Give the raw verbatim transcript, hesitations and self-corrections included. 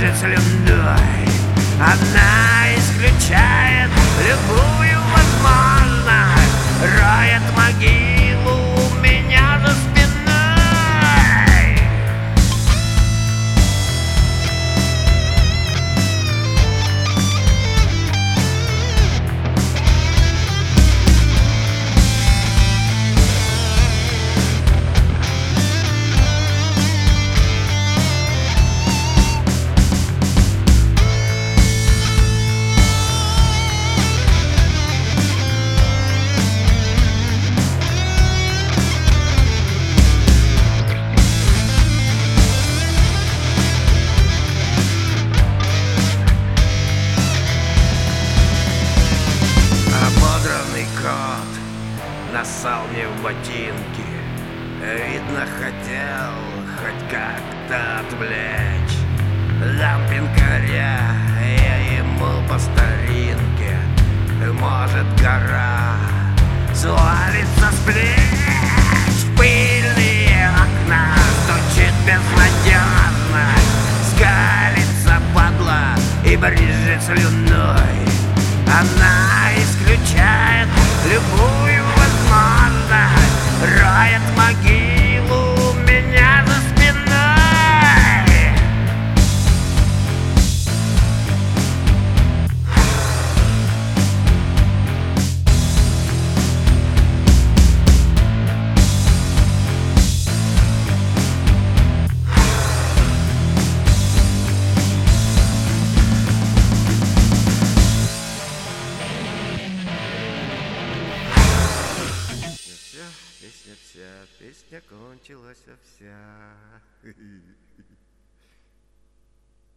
брызжет слюной. Она исключает любую возможность, роет могилу у меня за спиной. Нассал мне в ботинки, видно, хотел хоть как-то отвлечь. Дам пинкаря я ему по старинке, может, гора свалится с плеч. В пыльные окна стучит безнадежно, скалится падла и брызжет слюной. Она исключает любую возможность, роет могилу у меня за спиной. Песня вся, песня кончилась вся.